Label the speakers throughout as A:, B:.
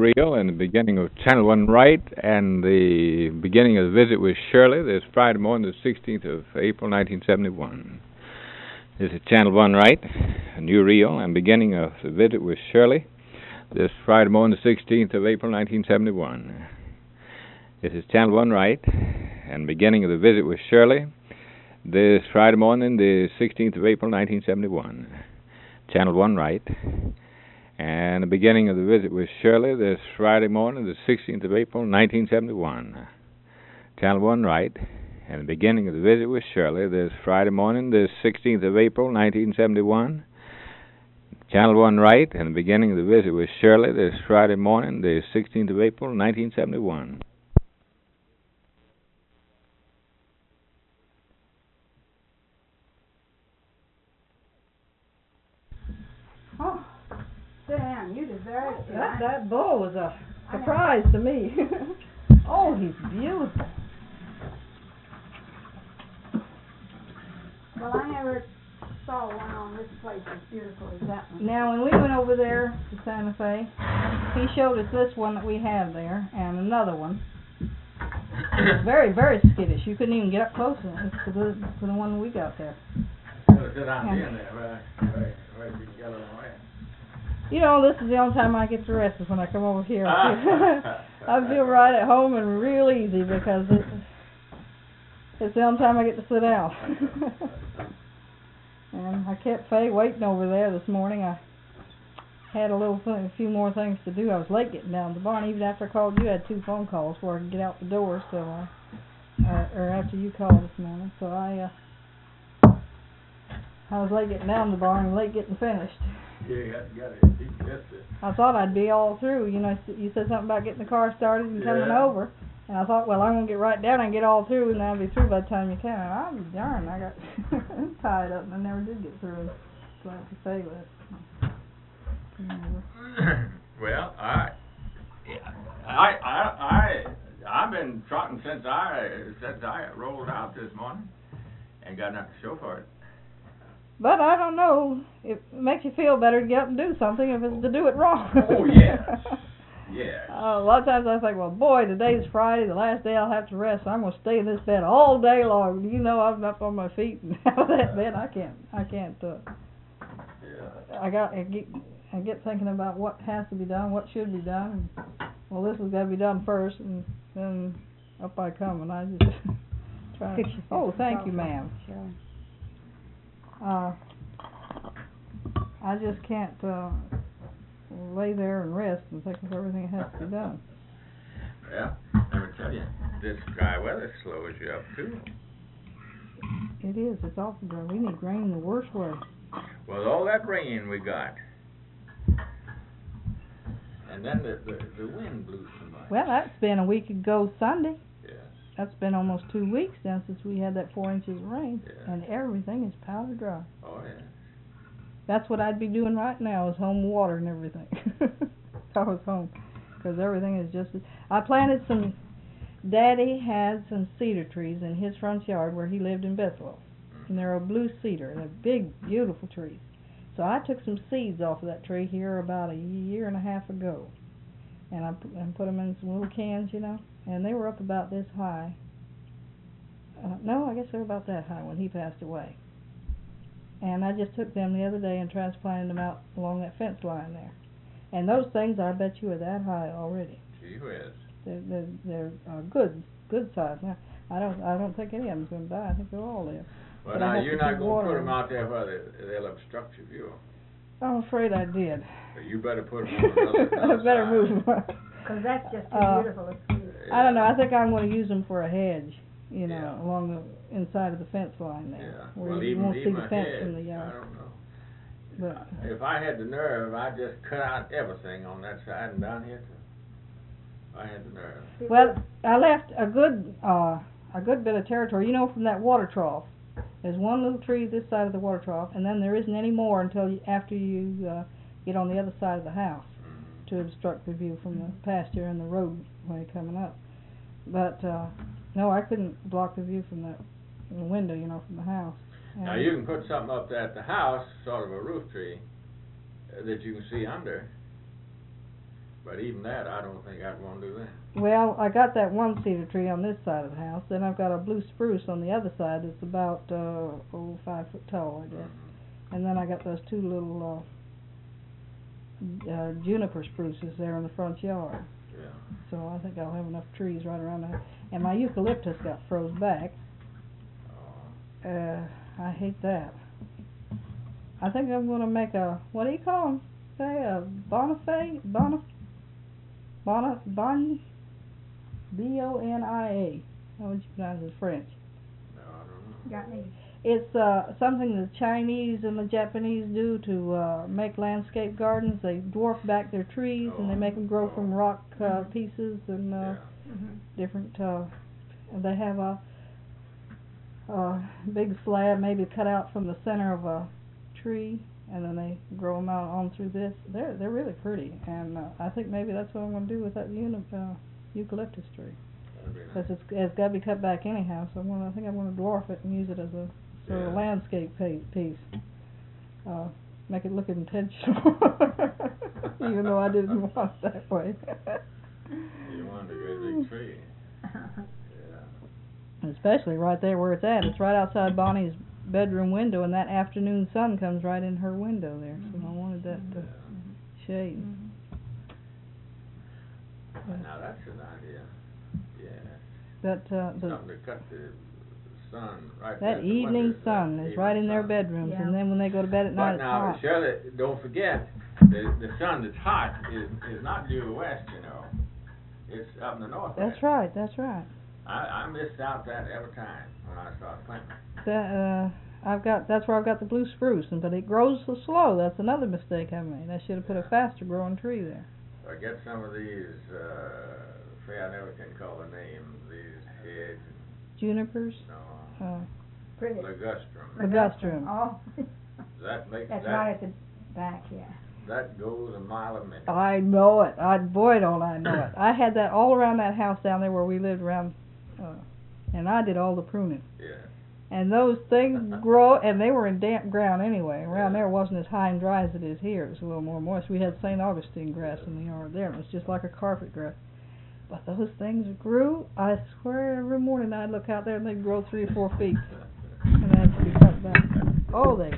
A: reel and the beginning of Channel 1 Right and the beginning of the visit with Shirley this Friday morning, the 16th of April, 1971. This is Channel 1 Right, a new reel and beginning of the visit with Shirley this Friday morning, the 16th of April, 1971. This is Channel 1 Right and beginning of the visit with Shirley this Friday morning, the 16th of April, 1971. Channel 1 Right. And the beginning of the visit with Shirley this Friday morning, the 16th of April, 1971. Channel 1 Right. And the beginning of the visit with Shirley this Friday morning, the 16th of April, 1971. Channel 1 Right. And the beginning of the visit with Shirley this Friday morning, the 16th of April, 1971.
B: Oh, Dan, you deserve it.
C: That bull was a surprise to me. Oh, he's beautiful.
B: Well, I never saw one on this place as beautiful as that one.
C: Now, when we went over there to Santa Fe, he showed us this one that we have there and another one. It was very, very skittish. You couldn't even get up close enough to the one we got there.
D: Sit down in there, right, you got it all right.
C: You know, this is the only time I get to rest is when I come over here. I feel right at home and real easy because it's the only time I get to sit down. And I kept Faye waiting over there this morning. I had a few more things to do. I was late getting down to the barn. Even after I called you, I had 2 phone calls before I could get out the door. So, or after you called this morning, so I was late getting down to the barn and late getting finished.
D: Yeah, you got it. You missed it.
C: I thought I'd be all through. You know, you said something about getting the car started and coming over. And I thought, well, I'm going to get right down and get all through, and then I'll be through by the time you come. And I'll be darned, I got tied up and I never did get through. Glad to say that.
D: Well, I've been trotting since I rolled out this morning and got nothing to show for it.
C: But I don't know. It makes you feel better to get up and do something if it's to do it wrong.
D: Oh, yes. Yes.
C: A lot of times I think, well, boy, today's Friday, the last day I'll have to rest. So I'm going to stay in this bed all day long. You know, I'm up on my feet and out of that bed. I can't.
D: Yeah.
C: I get thinking about what has to be done, what should be done. Well, this has got to be done first, and then up I come, and I just try. Oh, thank you, ma'am.
B: Sure.
C: I just can't lay there and rest and think of everything that has to be done.
D: Well, let me tell you, this dry weather slows you up too.
C: It is. It's awful dry. We need rain the worst way.
D: Well, all that rain we got, and then the wind blew so much.
C: Well, that's been a week ago Sunday.
D: Yes.
C: That's been almost 2 weeks now since we had that 4 inches of rain,
D: Yeah.
C: and everything is powder dry.
D: Oh, yeah.
C: That's what I'd be doing right now is home water and everything. If I was home, because everything is just. I planted some. Daddy had some cedar trees in his front yard where he lived in Bethel, and they're a blue cedar. They're big, beautiful trees. So I took some seeds off of that tree here about a year and a half ago, and I put them in some little cans, you know, and they were up about this high. No, I guess they were about that high when he passed away. And I just took them the other day and transplanted them out along that fence line there. And those things, I bet you, are that high already.
D: Gee whiz.
C: They're good size. Now, I don't think any of them's going to die. I think they'll all live.
D: Well, now you're not going to put them out there where they'll obstruct your view.
C: I'm afraid I did.
D: But you better put them on another
C: I better
D: side.
C: move them.
B: Because that's just too beautiful. It's beautiful.
C: I don't know. I think I'm going to use them for a hedge, you know,
D: Yeah.
C: along the inside of the fence line there,
D: Yeah.
C: where
D: Well,
C: you won't see
D: even
C: the
D: a
C: fence
D: hedge,
C: from the yard.
D: I don't know.
C: But
D: If I had the nerve, I'd just cut out everything on that side and down here too. If I had the nerve.
C: well, I left a good bit of territory. You know, from that water trough. There's one little tree this side of the water trough, and then there isn't any more until after you get on the other side of the house to obstruct the view from the pasture and the roadway coming up. But no, I couldn't block the view from the window, you know, from the house. And
D: Now you can put something up there at the house, sort of a roof tree, that you can see under. But even that, I don't think I'd want to do that.
C: Well, I got that one cedar tree on this side of the house. Then I've got a blue spruce on the other side that's about 5 foot tall, I guess. And then I got those two little juniper spruces there in the front yard.
D: Yeah.
C: So I think I'll have enough trees right around there. And my eucalyptus got froze back. I hate that. I think I'm going to make a, what do you call them? Say a Bonifay? B-O-N-I-A. How would you pronounce it in French?
D: No, I don't know.
B: Got me.
C: It's something the Chinese and the Japanese do to make landscape gardens. They dwarf back their trees and they make them grow from rock pieces and
D: Yeah.
C: different. They have a big slab maybe cut out from the center of a tree, and then they grow them out on through this. They're really pretty, and I think maybe that's what I'm going to do with that eucalyptus tree.
D: That'd be nice.
C: Because it's got to be cut back anyhow, so I think I'm going to dwarf it and use it as a sort of landscape piece. Make it look intentional, even though I didn't want it that way.
D: You wanted a great big tree. Yeah.
C: Especially right there where it's at. It's right outside Bonnie's bedroom window, and that afternoon sun comes right in her window there. So I wanted that shade.
D: Now that's an idea. Yeah.
C: But
D: Something to cut the sun right there.
C: that evening sun is right in their bedrooms, and then when they go to bed at night,
D: But now,
C: it's hot.
D: Shirley, don't forget, the sun that's hot is not due west, you know. It's up in the north.
C: That's right. That's right.
D: I missed out that every time when I started planting.
C: That's where I've got the blue spruce, but it grows so slow. That's another mistake I made. I should have put a faster growing tree there.
D: I get some of these, I never can call the name, these heads.
C: Junipers.
D: No.
B: Pretty.
D: Ligustrum.
C: Ligustrum.
B: Oh.
D: That makes
B: That's
D: that.
B: right at the back, yeah.
D: That goes a mile a minute.
C: I know it. Boy, don't I know it. I had that all around that house down there where we lived around, and I did all the pruning.
D: Yeah.
C: And those things grow, and they were in damp ground anyway. Around there it wasn't as high and dry as it is here. It was a little more moist. We had St. Augustine grass in the yard there. It was just like a carpet grass. But those things grew, I swear, every morning I'd look out there and they'd grow 3 or 4 feet. And they had to be cut back. Oh, they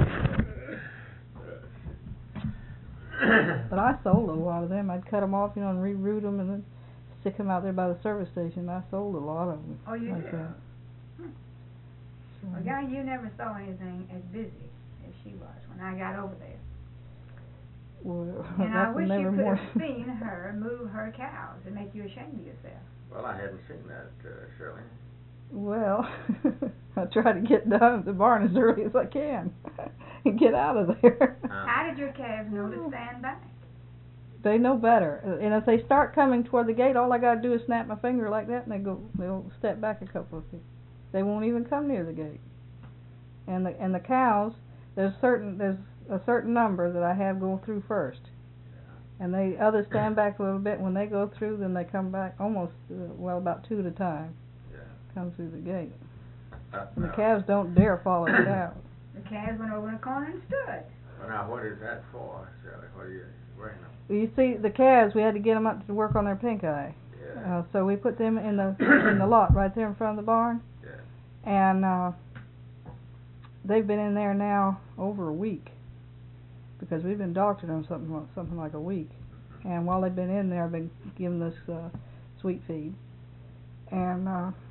C: But I sold a lot of them. I'd cut them off, and reroot them and then stick them out there by the service station. I sold a lot of them.
B: Oh, you
C: like
B: did?
C: that.
B: Well, yeah, you never saw anything as busy as she was when I got over there.
C: Well,
B: And I
C: that's
B: wish
C: never
B: you could
C: more.
B: have seen her move her cows and make you ashamed of yourself.
D: Well, I hadn't seen that, Shirley.
C: Well, I try to get down at the barn as early as I can and get out of there.
B: How did your calves know to stand back?
C: They know better, and if they start coming toward the gate, all I got to do is snap my finger like that, and they'll step back a couple of feet. They won't even come near the gate. And the cows, there's a certain number that I have go through first, and they others stand back a little bit. When they go through, then they come back almost about 2 at a time. Come through the gate. And the calves don't dare follow it out.
B: The calves went over in a corner and stood.
D: Well, now, what is that for, Shirley? What are you wearing them?
C: You see, the calves, we had to get them up to work on their pink eye.
D: Yeah.
C: So we put them in the lot right there in front of the barn.
D: Yeah.
C: And they've been in there now over a week because we've been doctoring them something like a week. And while they've been in there, I've been giving this sweet feed. And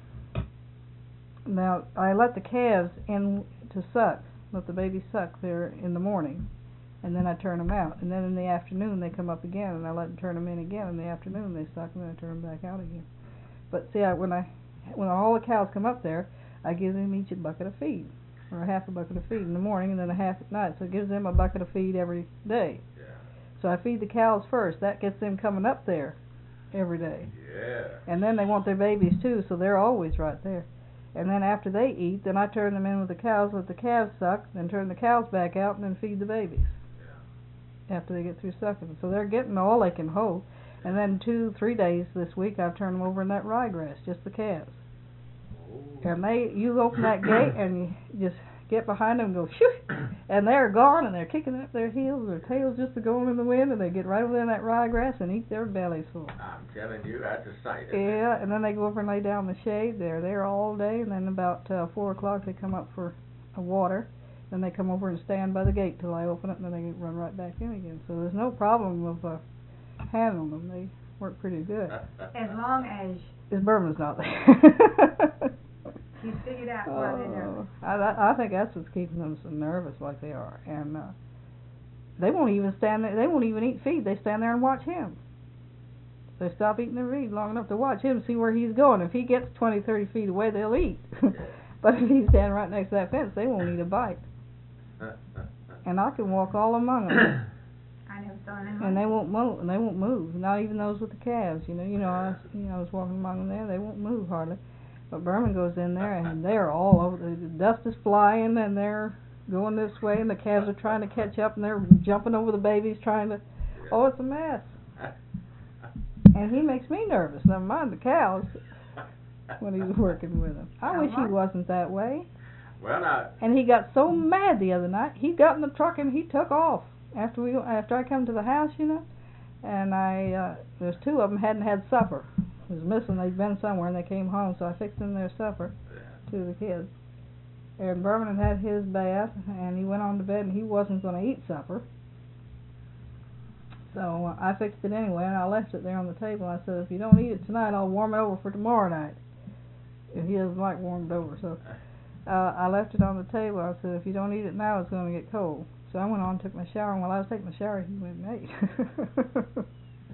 C: now I let the calves in to suck, let the babies suck there in the morning, and then I turn them out. And then in the afternoon they come up again, and I let them turn them in again. In the afternoon they suck, and then I turn them back out again. But see, when all the cows come up there, I give them each a bucket of feed, or a half a bucket of feed in the morning, and then a half at night. So it gives them a bucket of feed every day.
D: Yeah.
C: So I feed the cows first. That gets them coming up there every day.
D: Yeah.
C: And then they want their babies too, so they're always right there. And then after they eat, then I turn them in with the cows, let the calves suck, then turn the cows back out, and then feed the babies. Yeah. After they get through sucking. So they're getting all they can hold. And then 2-3 days this week, I've turned them over in that ryegrass, just the calves.
D: Oh.
C: And you open that gate and you just get behind them and go shoo, and they're gone, and they're kicking up their heels, their tails just going in the wind, and they get right over there in that ryegrass and eat their bellies full.
D: I'm telling you, that's a sight. Isn't
C: Yeah, and then they go over and lay down in the shade. They're there all day, and then about 4 o'clock they come up for water. Then they come over and stand by the gate till I open it, and then they run right back in again. So there's no problem of handling them. They work pretty good.
B: As long as
C: His Burman's not there.
B: you figured out why they're nervous.
C: I think that's what's keeping them so nervous like they are. And they won't even stand there. They won't even eat feed. They stand there and watch him. They stop eating their feed long enough to watch him, see where he's going. If he gets 20, 30 feet away, they'll eat. But if he's standing right next to that fence, they won't eat a bite. And I can walk all among them.
B: I never saw them.
C: And they won't move. And they won't move. Not even those with the calves. I was walking among them there. They won't move hardly. But Berman goes in there, and they're all over. The dust is flying, and they're going this way, and the calves are trying to catch up, and they're jumping over the babies, trying to. Oh, it's a mess. And he makes me nervous. Never mind the cows. When he's working with them, I wish he wasn't that way.
D: Well,
C: and he got so mad the other night. He got in the truck and he took off after I come to the house, and there's 2 of them hadn't had supper. It was missing. They'd been somewhere and they came home, so I fixed them their supper, 2 of the kids. And Berman had his bath and he went on to bed and he wasn't going to eat supper. So I fixed it anyway, and I left it there on the table. I said, if you don't eat it tonight, I'll warm it over for tomorrow night. And he doesn't like warmed over, so I left it on the table. I said, if you don't eat it now, it's going to get cold. So I went on and took my shower, and while I was taking my shower, he went and ate.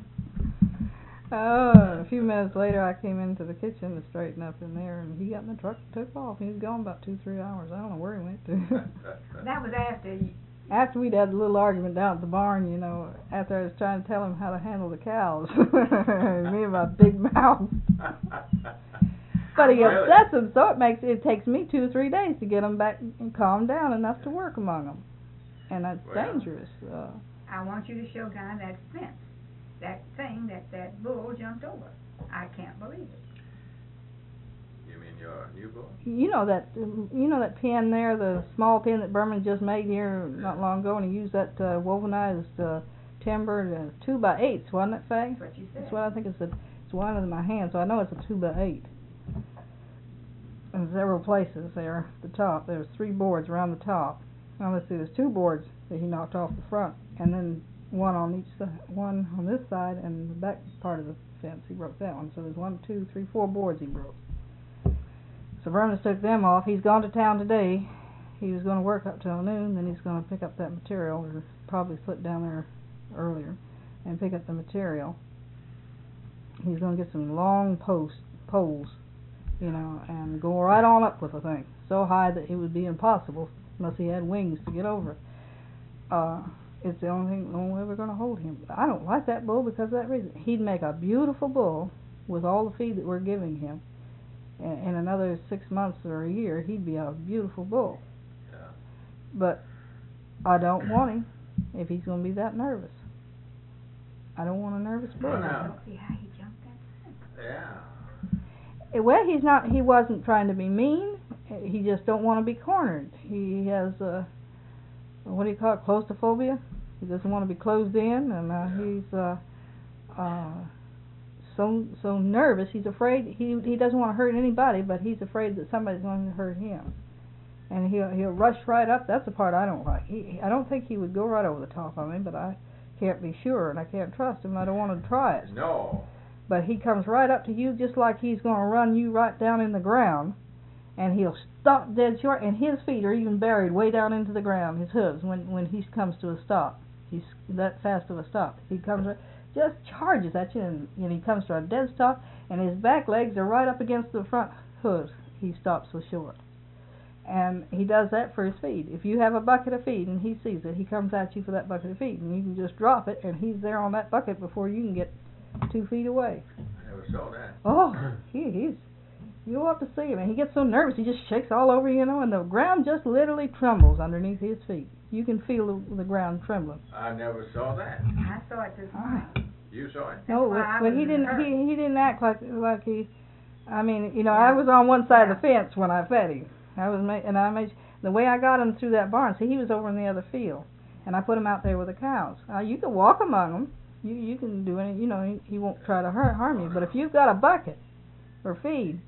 C: A few minutes later, I came into the kitchen to straighten up in there, and he got in the truck and took off. He was gone about 2-3 hours. I don't know where he went to.
B: That was
C: After we'd had a little argument down at the barn, after I was trying to tell him how to handle the cows. Me and my big mouth. But he upsets them, so it takes me 2 or 3 days to get them back and calm down enough to work among them. And that's dangerous.
B: I want you to show Guy that fence, that thing that bull jumped over. I can't believe it.
D: You mean your new bull?
C: You know that pen there, the small pen that Berman just made here not long ago, and he used that wovenized timber, 2x8s, wasn't it, Faye?
B: That's what you said.
C: That's what I think it's one in my hand, so I know it's a 2x8. In several places there at the top. There's 3 boards around the top. Now let's see, there's 2 boards that he knocked off the front, and then one on each side, one on this side and the back part of the fence. He broke that one. So there's 1, 2, 3, 4 boards he broke. So Vernon took them off. He's gone to town today. He was going to work up till noon, then he's going to pick up that material, or probably slip down there earlier and pick up the material. He's going to get some long poles, and go right on up with the thing, so high that it would be impossible unless he had wings to get over it. It's the only way we're going to hold him. I don't like that bull because of that reason. He'd make a beautiful bull with all the feed that we're giving him. In another 6 months or a year, he'd be a beautiful bull.
D: Yeah.
C: But I don't want him if he's going to be that nervous. I don't want a nervous bull.
B: I don't see how he jumped that fence.
D: Yeah.
C: Well, he wasn't trying to be mean. He just don't want to be cornered. He has what do you call it, claustrophobia? He doesn't want to be closed in, and he's so nervous. He's afraid. He doesn't want to hurt anybody, but he's afraid that somebody's going to hurt him. And he'll rush right up. That's the part I don't like. I don't think he would go right over the top of me, but I can't be sure, and I can't trust him. I don't want to try it.
D: No.
C: But he comes right up to you just like he's going to run you right down in the ground, and he'll stop dead short, and his feet are even buried way down into the ground, his hooves, when he comes to a stop. He's that fast of a stop. He comes just charges at you, and he comes to a dead stop, and his back legs are right up against the front hooves. He stops so short. And he does that for his feed. If you have a bucket of feed and he sees it, he comes at you for that bucket of feed, and you can just drop it, and he's there on that bucket before you can get 2 feet away.
D: I never saw that.
C: Oh, you'll have to see him. And he gets so nervous, he just shakes all over, and the ground just literally trembles underneath his feet. You can feel the ground trembling.
D: I never saw that.
B: I saw it this morning.
D: You saw it?
C: No, but he didn't act like he. I mean, I was on one side of the fence when I fed him. The way I got him through that barn, see, he was over in the other field, and I put him out there with the cows. You can walk among them. You can do any, you know, he won't try to harm you. But if you've got a bucket or feed,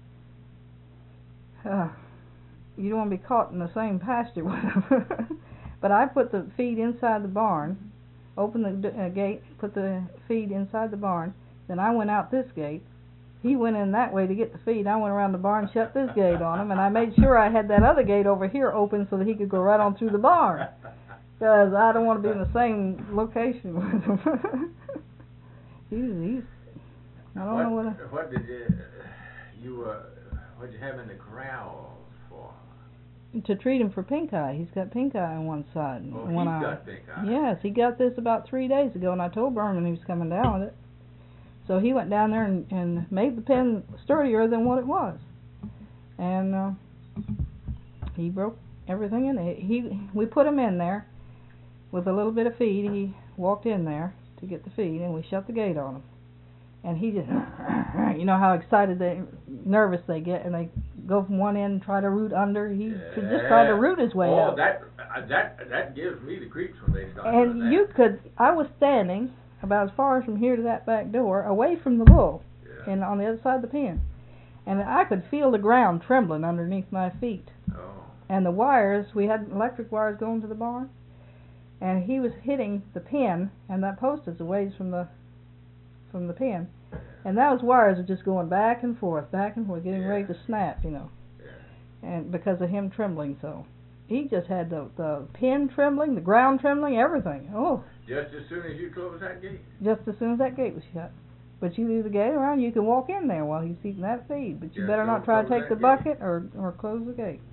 C: you don't want to be caught in the same pasture with him. But I put the feed inside the barn, opened the gate, put the feed inside the barn. Then I went out this gate. He went in that way to get the feed. I went around the barn, shut this gate on him, and I made sure I had that other gate over here open so that he could go right on through the barn. Because I don't want to be in the same location with him. he's I don't know what.
D: What did what'd you have in the corrals for?
C: To treat him for pink eye. He's got pink eye on one side.
D: Oh,
C: and one
D: he's
C: eye.
D: got pink eye.
C: Yes, he got this about 3 days ago, and I told Berman he was coming down with it. So he went down there and made the pen sturdier than what it was. And he broke everything in it. We put him in there with a little bit of feed. He walked in there to get the feed, and we shut the gate on him. And he just, you know how nervous they get, and they go from one end and try to root under. He just tried to root his way out.
D: Oh, that gives me the creeps when they start doing that.
C: And I was standing about as far as from here to that back door, away from the bull, and on the other side of the pen. And I could feel the ground trembling underneath my feet.
D: Oh.
C: And the wires, we had electric wires going to the barn, and he was hitting the pen, and that post is a ways from the pen. And those wires are just going back and forth, getting ready to snap, you know. Yeah. And because of him trembling so. He just had the pen trembling, the ground trembling, everything. Oh.
D: Just as soon as you close that gate?
C: Just as soon as that gate was shut. But you leave the gate around, you can walk in there while he's eating that feed. But you better not try to take the bucket or close the gate.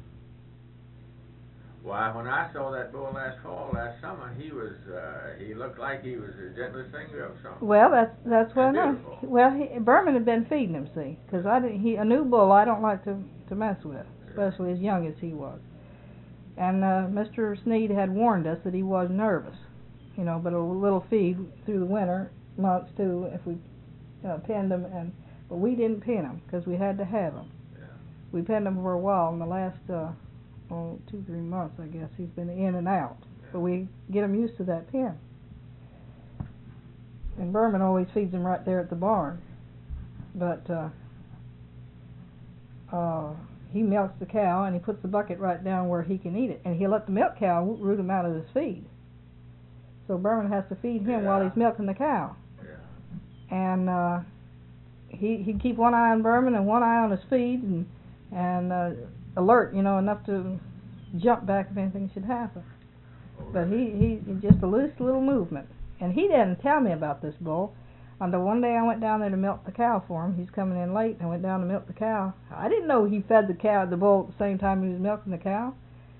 D: Why, when I saw that bull last summer, he looked like he was the gentlest thing you ever saw.
C: Well, that's what I know. Well, Berman had been feeding him, see, because a new bull I don't like to mess with, especially as young as he was. And Mr. Sneed had warned us that he was nervous, you know, but a little feed through the winter months too if we penned him, but we didn't pen him because we had to have him. Yeah. We penned him for a while in the last 2-3 months, I guess. He's been in and out, but we get him used to that pen. And Berman always feeds him right there at the barn, but he milks the cow and he puts the bucket right down where he can eat it, and he'll let the milk cow root him out of his feed. So Berman has to feed him while he's milking the cow. Yeah. And he'd keep one eye on Berman and one eye on his feed, and alert, you know, enough to jump back if anything should happen. But he just a loose little movement. And he didn't tell me about this bull until one day I went down there to milk the cow for him. He's coming in late, and I went down to milk the cow. I didn't know he fed the bull at the same time he was milking the cow.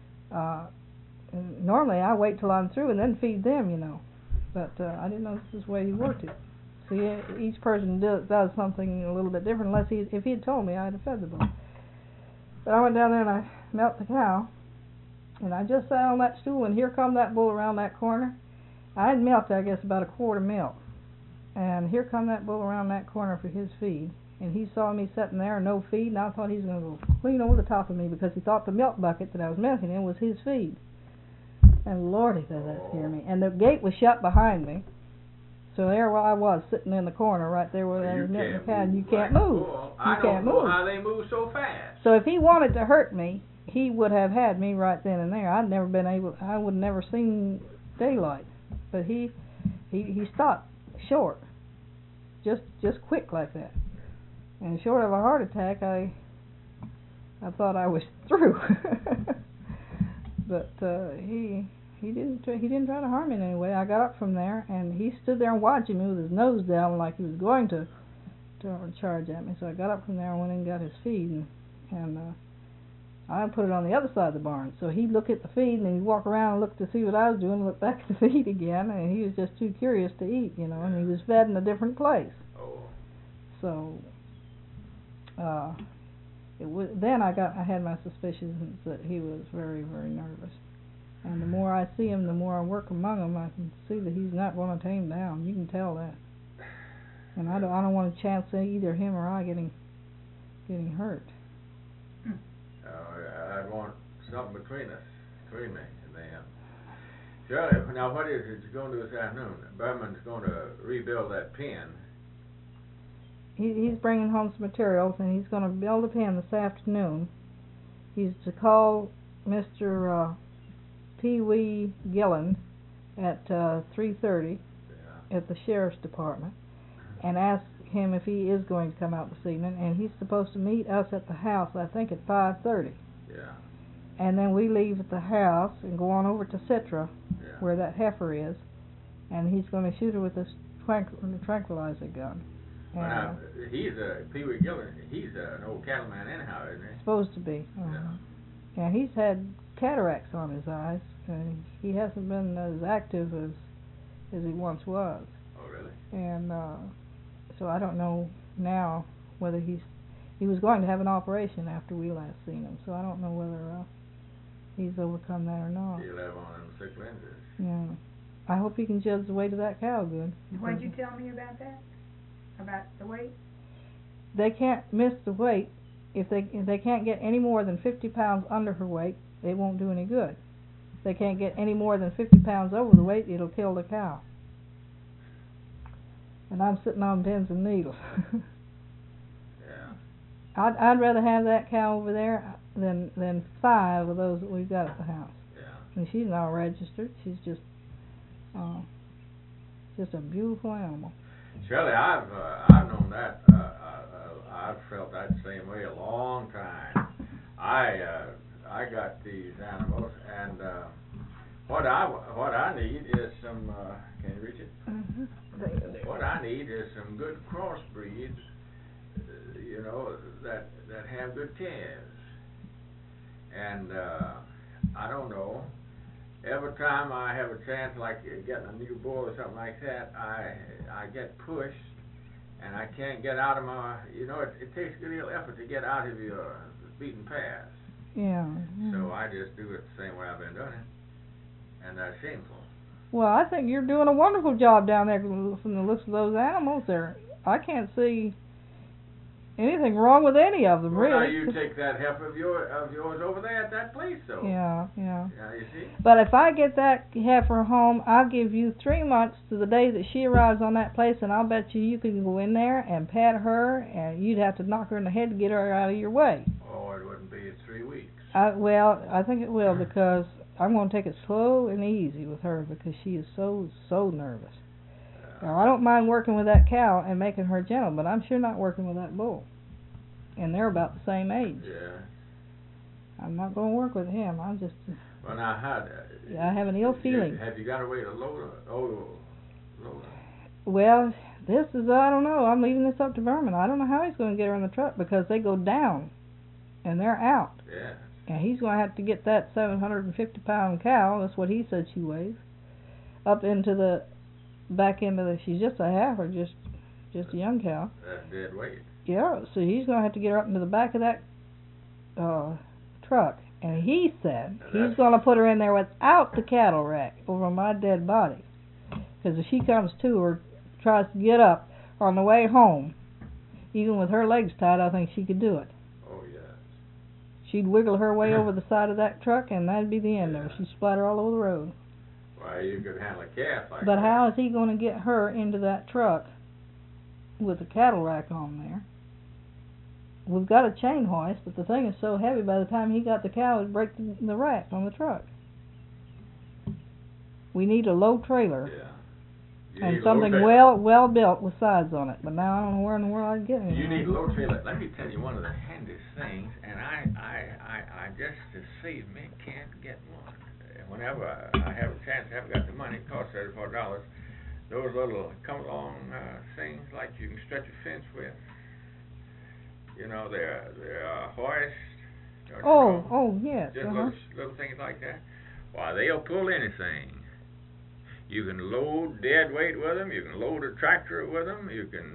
C: Normally I wait till I'm through and then feed them, you know. But I didn't know this is the way he worked it. See, each person does something a little bit different. If he had told me, I'd have fed the bull. But I went down there and I milked the cow, and I just sat on that stool, and here come that bull around that corner. I had milked, I guess, about a quart of milk, and here come that bull around that corner for his feed, and he saw me sitting there and no feed, and I thought he was going to go clean over the top of me because he thought the milk bucket that I was milking in was his feed. And Lordy, does that scare me. And the gate was shut behind me, so there I was sitting in the corner right there where I was milking the cow, and you can't move.
D: I don't know how they move so fast.
C: So if he wanted to hurt me, he would have had me right then and there. I would have never seen daylight. But he stopped short, just quick like that. And short of a heart attack, I thought I was through. But he didn't try to harm me in any way. I got up from there, and he stood there and watching me with his nose down like he was going to charge at me. So I got up from there and went in and got his feed, and I put it on the other side of the barn. So he'd look at the feed, and then he'd walk around and look to see what I was doing, and look back at the feed again, and he was just too curious to eat, you know, and he was fed in a different place. Oh. So then I had my suspicions that he was very, very nervous. And the more I see him, the more I work among him, I can see that he's not going to tame down. You can tell that. And I don't want a chance of either him or I getting hurt.
D: I'd want something between me and them. Shirley, now what is it you're going to do this afternoon? Berman's going to rebuild that pen.
C: He's bringing home some materials, and he's going to build a pen this afternoon. He's to call Mr. Pee Wee Gillen at 3:30 at the sheriff's department, and ask him if he is going to come out this evening. And he's supposed to meet us at the house, I think, at 5:30.
D: Yeah.
C: And then we leave at the house and go on over to Citra, where that heifer is, and he's going to shoot her with this tranquilizer gun.
D: Well, now, he's Pee Wee Gillen. He's an old cattleman anyhow, isn't he?
C: Supposed to be. Yeah, he's had cataracts on his eyes. He hasn't been as active as he once was.
D: Oh, really?
C: And so I don't know now whether he was going to have an operation after we last seen him. So I don't know whether he's overcome that or not.
D: He'll have on them sick lenses.
C: Yeah. I hope he can judge the weight of that cow good.
B: What did you tell me about that? About the weight?
C: They can't miss the weight. If they can't get any more than 50 pounds under her weight, it won't do any good. If they can't get any more than 50 pounds over the weight, it'll kill the cow. And I'm sitting on pins and needles.
D: Yeah.
C: I'd rather have that cow over there than 5 of those that we've got at the house.
D: Yeah.
C: And she's not registered. She's just a beautiful animal.
D: Shirley, I've known that. I've felt that same way a long time. I got these animals, and what I need is some. Can you reach it?
C: Mm-hmm.
D: What I need is some good crossbreeds. That have good calves. And I don't know. Every time I have a chance, like getting a new bull or something like that, I get pushed, and I can't get out of my. It takes a good deal of effort to get out of your beaten path.
C: Yeah.
D: So I just do it the same way I've been doing it, and that's shameful.
C: Well, I think you're doing a wonderful job down there from the looks of those animals. I can't see anything wrong with any of them,
D: well,
C: really.
D: Now you take that heifer of yours over there at that place, though.
C: Yeah.
D: Yeah, you see.
C: But if I get that heifer home, I'll give you 3 months to the day that she arrives on that place, and I'll bet you can go in there and pat her, and you'd have to knock her in the head to get her out of your way.
D: Oh, it wouldn't be 3 weeks.
C: Well, I think it will, because I'm going to take it slow and easy with her, because she is so nervous. Now, I don't mind working with that cow and making her gentle, but I'm sure not working with that bull. And they're about the same age.
D: Yeah.
C: I'm not going to work with him. I'm just...
D: Well, now,
C: I have an ill feeling.
D: Have you got a way to load her?
C: Well, I don't know. I'm leaving this up to Berman. I don't know how he's going to get her in the truck, because they go down, and they're out.
D: Yeah.
C: And he's going to have to get that 750-pound cow, that's what he said she weighs, up into the back end of the... She's just a heifer, just a young cow.
D: That's dead weight.
C: Yeah, so he's going to have to get her up into the back of that truck. And he said he's going to put her in there without the cattle rack over my dead body. Because if she comes to or tries to get up on the way home, even with her legs tied, I think she could do it.
D: Oh, yes.
C: She'd wiggle her way over the side of that truck, and that'd be the end of her. She'd splatter all over the road.
D: Well, you could handle a calf like that.
C: But how is he going to get her into that truck with a cattle rack on there? We've got a chain hoist, but the thing is so heavy by the time he got the cow, it'd break the rack on the truck. We need a low trailer.
D: Yeah.
C: And something well built with sides on it. But now I don't know where in the world I'd get it.
D: You need a low trailer. Let me tell you one of the handiest things, and I just to save me can't get one. Whenever I have a chance, I haven't got the money. It costs $34. Those little come along things like you can stretch a fence with. They're hoist.
C: Oh, yes.
D: Just little things like that. Why, they'll pull anything. You can load dead weight with them. You can load a tractor with them. You can,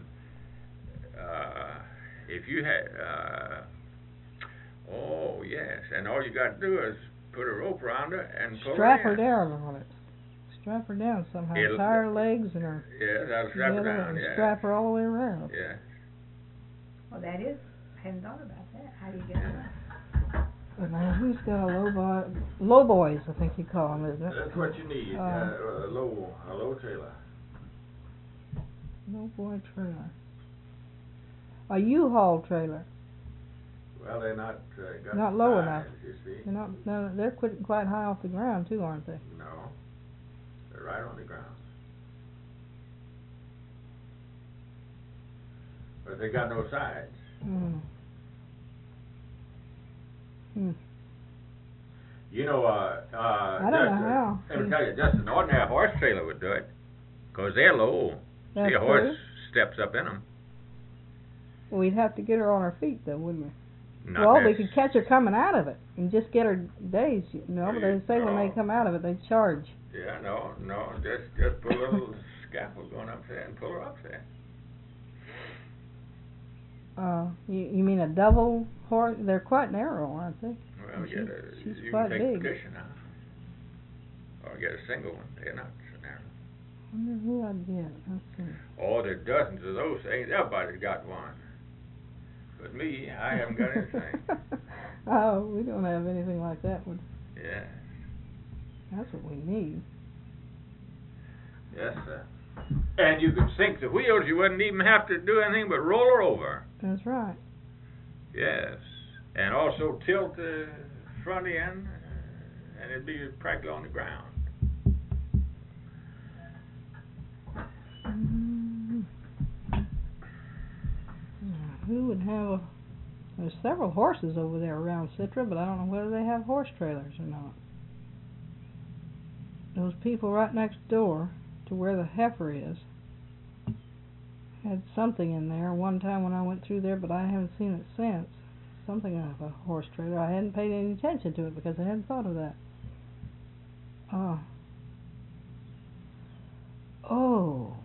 D: if you had, oh yes, and all you got to do is put a rope around her and pull
C: strap
D: her
C: her down on it. Strap her down somehow. Tie her legs and her.
D: Yeah, that'll strap her down. Yeah.
C: Strap her all the way around.
D: Yeah.
B: Well, that is. I hadn't thought about that. How do you get her up?
C: Now, who's got a low boys, I think you call them, isn't it?
D: That's what you need, a low trailer.
C: Low boy trailer. A U-Haul trailer.
D: Well, they're not got
C: Not low
D: size,
C: enough.
D: you see.
C: They're not. No, they're quite high off the ground too, aren't they?
D: No, they're right on the ground. But they got no sides.
C: Hmm. Hmm.
D: You know,
C: I don't know how.
D: Let me tell you, just an ordinary horse trailer would do it, 'cause they're low.
C: That's
D: See, a horse
C: true.
D: steps up in them.
C: Well, we'd have to get her on her feet, though, wouldn't we?
D: Not
C: Well, we
D: necess-
C: could catch her coming out of it and just get her dazed. You know, but they say when they come out of it, they charge.
D: Yeah, no, just put a little scaffold going up there and pull her up there.
C: You mean a double horse? They're quite narrow, aren't they?
D: Well,
C: She's
D: you
C: quite
D: can take
C: big.
D: the cushion out. Or get a single one. They're not so narrow.
C: I wonder who I'd get. Let's see.
D: Oh, there are dozens of those things. Everybody's got one. But me, I haven't got anything.
C: Oh, we don't have anything like that.
D: Yeah.
C: That's what we need.
D: Yes, sir. And you could sink the wheels. You wouldn't even have to do anything but roll her over.
C: That's right.
D: Yes. And also tilt the front end, and it'd be practically on the ground.
C: Mm. Who would have a... There's several horses over there around Citra, but I don't know whether they have horse trailers or not. Those people right next door to where the heifer is had something in there one time when I went through there, but I haven't seen it since. Something of a horse trailer. I hadn't paid any attention to it because I hadn't thought of that. Oh.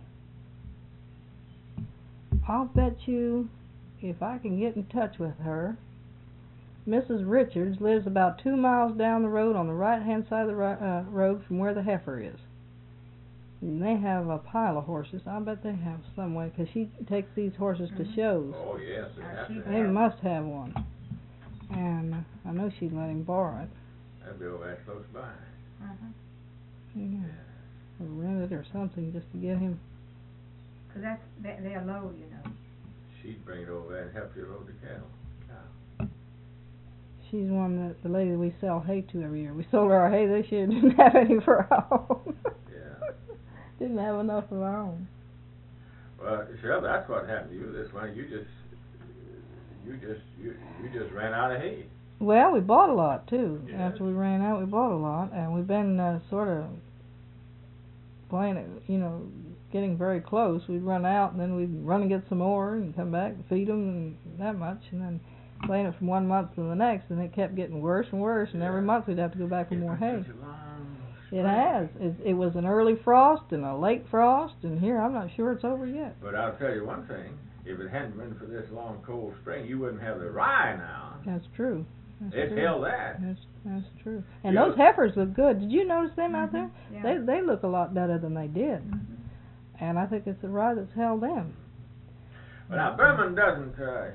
C: I'll bet you if I can get in touch with her, Mrs. Richards lives about 2 miles down the road on the right-hand side of the road from where the heifer is. And they have a pile of horses. I bet they have some way, because she takes these horses to shows.
D: Oh, yes, they have to
C: They
D: have.
C: must have one. And I know she'd let him borrow it.
D: That'd be over there close by.
C: Yeah. Or rent it or something just to get him.
B: Because they're low, you know.
D: She'd bring it over there and help you load the cattle.
C: She's one that the lady that we sell hay to every year. We sold her our hay this year, didn't have any for our own.
D: Yeah.
C: Didn't have enough of our own.
D: Well, Shirley, that's what happened to you this one. You just ran out of hay.
C: Well, we bought a lot too.
D: Yes.
C: After we ran out, we bought a lot, and we've been sort of playing it, getting very close. We'd run out, and then we'd run and get some more, and come back and feed them, and that much, and then playing it from 1 month to the next, and it kept getting worse and worse, and every month we'd have to go back for more hay. It has. It was an early frost and a late frost, and here I'm not sure it's over yet.
D: But I'll tell you one thing. If it hadn't been for this long, cold spring, you wouldn't have the rye now.
C: That's true.
D: It's held that.
C: That's true. And
D: Yeah.
C: those heifers look good. Did you notice them out there?
B: Yeah.
C: They look a lot better than they did. And I think it's the rye that's held them.
D: But now Berman doesn't.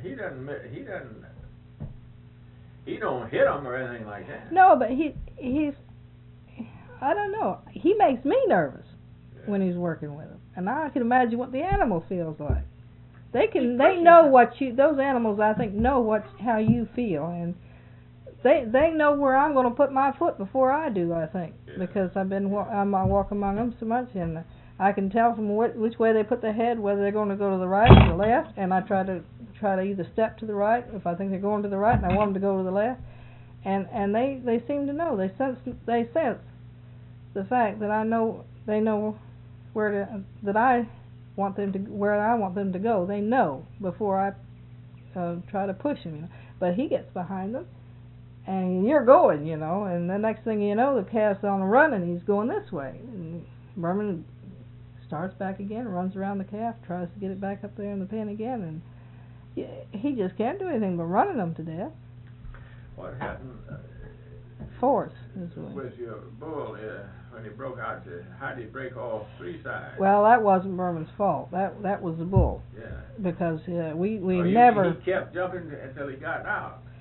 D: He don't hit them or anything like that.
C: No, but he's. I don't know. He makes me nervous when he's working with them, and I can imagine what the animal feels like. They know what those animals, I think, know how you feel, and they know where I'm going to put my foot before I do, I think, because I walk among them so much, and I can tell from which way they put their head whether they're going to go to the right or the left, and I try to either step to the right if I think they're going to the right, and I want them to go to the left, and they seem to know. They sense the fact that they know where I want them to go. They know before I try to push them. But he gets behind them, and you're going, and the next thing you know, the calf's on the run, and he's going this way. And Berman starts back again, runs around the calf, tries to get it back up there in the pen again, and he just can't do anything but running them to death.
D: What happened
C: Force is what.
D: with your bull when he broke out? How did he break all three sides?
C: Well, that wasn't Berman's fault. That was the bull.
D: Yeah.
C: We
D: Well,
C: never.
D: He kept jumping until he got out.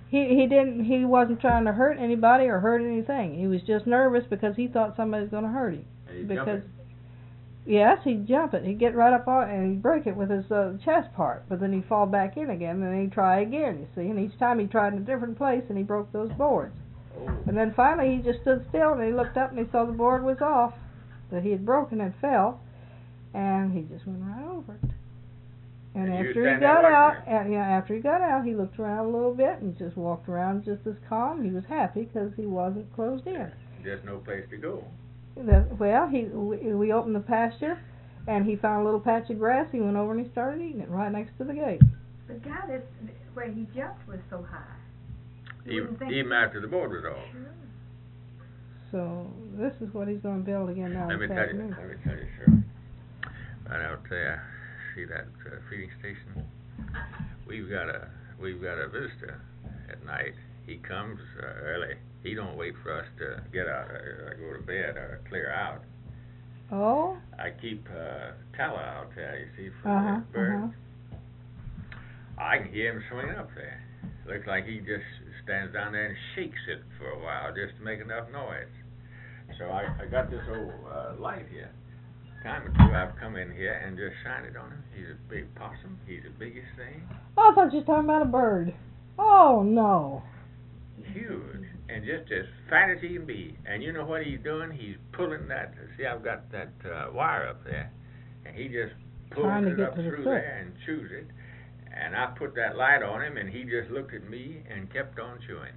C: He wasn't trying to hurt anybody or hurt anything. He was just nervous because he thought somebody was going to hurt him. Because yes, he'd jump it. He'd get right up on it and he'd break it with his chest part. But then he'd fall back in again and then he'd try again, you see. And each time he tried in a different place and he broke those boards.
D: Oh.
C: And then finally he just stood still and he looked up and he saw the board was off, that he had broken and fell. And he just went right over it. And after he got out, he looked around a little bit and just walked around just as calm. He was happy because he wasn't closed in.
D: Just no place to go.
C: Well, we opened the pasture, and he found a little patch of grass. He went over and he started eating it right next to the gate.
B: But God, where he jumped was so high.
D: Even after the board was off.
B: Sure.
C: So this is what he's going to build again now.
D: Let me tell you, Shirley. Right out there, see that feeding station? We've got a visitor at night. He comes early. He don't wait for us to get out or go to bed or clear out.
C: Oh?
D: I keep tallow out there, you see, for the birds. I can hear him swinging up there. Looks like he just stands down there and shakes it for a while just to make enough noise. So I got this old light here. Time or two I've come in here and just shined it on him. He's a big possum. He's the biggest thing.
C: Oh, I thought you were talking about a bird. Oh, no.
D: Huge. And just as fat as he can be. And you know what he's doing? He's pulling that. See, I've got that wire up there. And he just pulls it up through there and chews it. And I put that light on him, and he just looked at me and kept on chewing.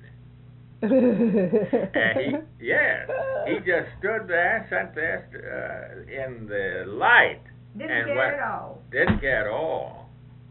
D: And he just stood there, sat there in the light.
B: Didn't care at all.
D: Didn't care at all.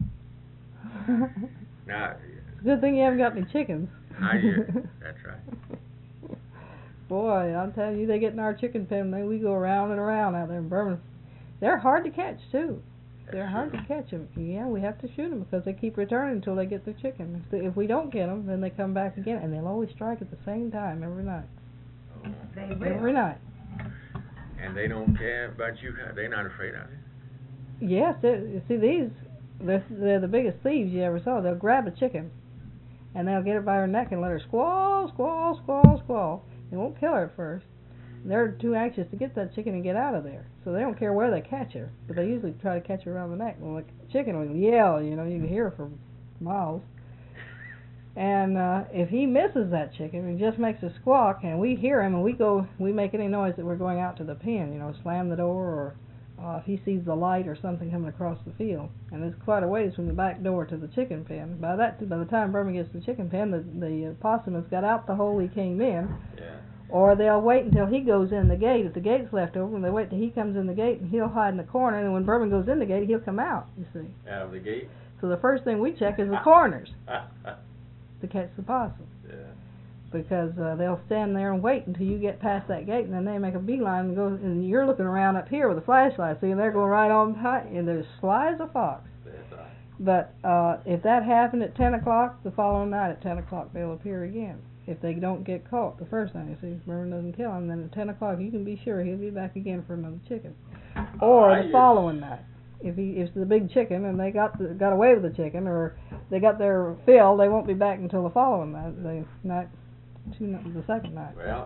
D: Now,
C: good thing you haven't got any chickens.
D: That's right.
C: Boy, I'm telling you, they get in our chicken pen, and we go around and around out there in Birmingham. They're hard to catch, too. They're hard to catch them. Yeah, we have to shoot them because they keep returning until they get their chicken. If we don't get them, then they come back again, and they'll always strike at the same time every night.
D: Oh.
B: They will.
C: Every night.
D: And they don't care about you. They're not afraid of you.
C: Yes, you see, they're the biggest thieves you ever saw. They'll grab a chicken, and they'll get her by her neck and let her squall, squall, squall, squall. They won't kill her at first. They're too anxious to get that chicken and get out of there. So they don't care where they catch her, but they usually try to catch her around the neck. Well, the chicken will yell, you can hear her for miles. And if he misses that chicken and just makes a squawk, and we hear him, and we make any noise that we're going out to the pen, slam the door, or if he sees the light or something coming across the field. And there's quite a ways from the back door to the chicken pen. By the time Berman gets to the chicken pen, the possum has got out the hole he came in.
D: Yeah.
C: Or they'll wait until he goes in the gate. If the gate's left open, they wait till he comes in the gate, and he'll hide in the corner. And when Berman goes in the gate, he'll come out, you see.
D: Out of the gate?
C: So the first thing we check is the corners to catch the possum.
D: Yeah.
C: Because they'll stand there and wait until you get past that gate, and then they make a beeline and go. And you're looking around up here with a flashlight, see, and they're going right on behind, and they're sly as a fox.
D: That's right.
C: But if that happened at 10 o'clock, the following night at 10 o'clock, they'll appear again. If they don't get caught the first time, you see, Berman doesn't kill him, then at 10 o'clock you can be sure he'll be back again for another chicken. Or the following night. If it's the big chicken and they got away with the chicken, or they got their fill, they won't be back until the following night, the second night.
D: Well,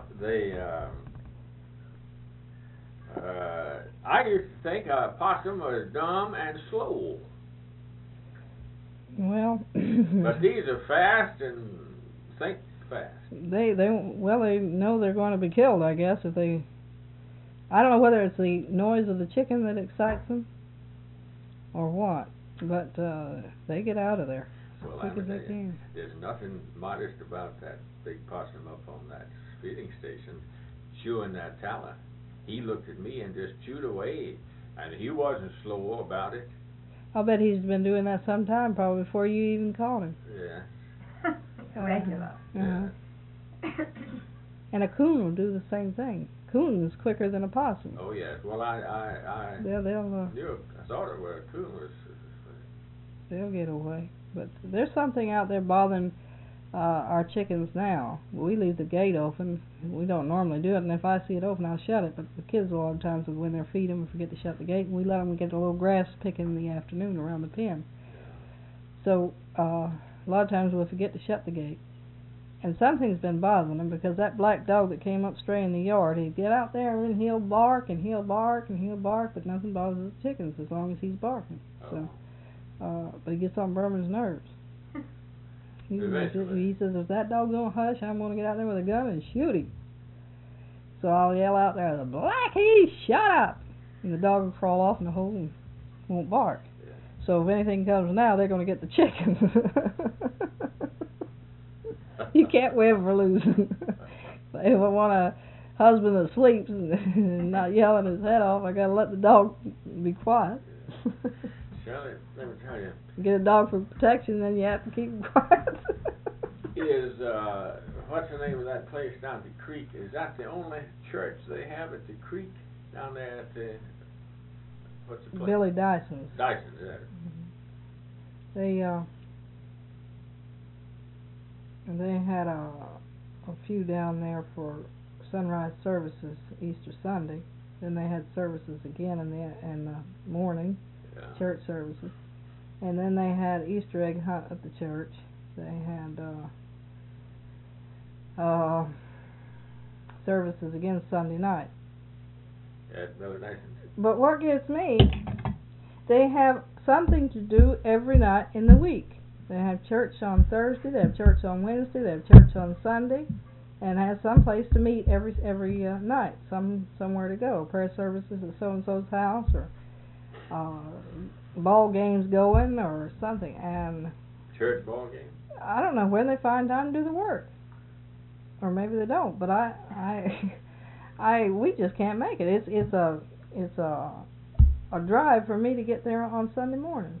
D: I used to think a possum was dumb and slow.
C: Well,
D: but these are fast and think fast.
C: They know they're going to be killed, I guess, if they. I don't know whether it's the noise of the chicken that excites them, or what, but they get out of there as quick as they can.
D: There's nothing modest about that big possum up on that feeding station chewing that tallow. He looked at me and just chewed away, and he wasn't slow about it.
C: I'll bet he's been doing that sometime, probably before you even called him.
D: Yeah.
B: Regular.
C: Uh-huh. And a coon will do the same thing. Coon's quicker than a possum.
D: Oh yes. Well, I
C: they'll
D: knew. I thought it was a coon was.
C: They'll get away. But there's something out there bothering our chickens now. We leave the gate open. We don't normally do it, and if I see it open, I'll shut it. But the kids a lot of times, when they're feeding them, forget to shut the gate, and we let them get a little grass pick in the afternoon around the pen. So a lot of times we'll forget to shut the gate. And something's been bothering him, because that black dog that came up stray in the yard, he'd get out there and he'll bark and he'll bark and he'll bark, but nothing bothers the chickens as long as he's barking. So, but he gets on Berman's nerves. He says, if that dog don't hush, I'm going to get out there with a gun and shoot him. So I'll yell out there, the Blackie, shut up! And the dog will crawl off in the hole and won't bark.
D: Yeah.
C: So if anything comes now, they're going to get the chickens. You can't win for losing. If I want a husband that sleeps and not yelling his head off, I got to let the dog be quiet.
D: Shirley, let me tell you.
C: Get a dog for protection, then you have to keep him quiet.
D: What's the name of that place down at the creek? Is that the only church they have at the creek down there at the, what's the place?
C: Billy Dyson's.
D: Dyson, is that it?
C: They had a few down there for sunrise services Easter Sunday. Then they had services again in the morning, church services. And then they had Easter egg hunt at the church. They had services again Sunday night.
D: At Billy Dyson's.
C: But what gets me, they have something to do every night in the week. They have church on Thursday, they have church on Wednesday, they have church on Sunday, and have some place to meet every night, somewhere to go. Prayer services at so-and-so's house, or ball games going, or something. And
D: church ball game?
C: I don't know when they find time to do the work. Or maybe they don't, but we just can't make it. It's a drive for me to get there on Sunday mornings.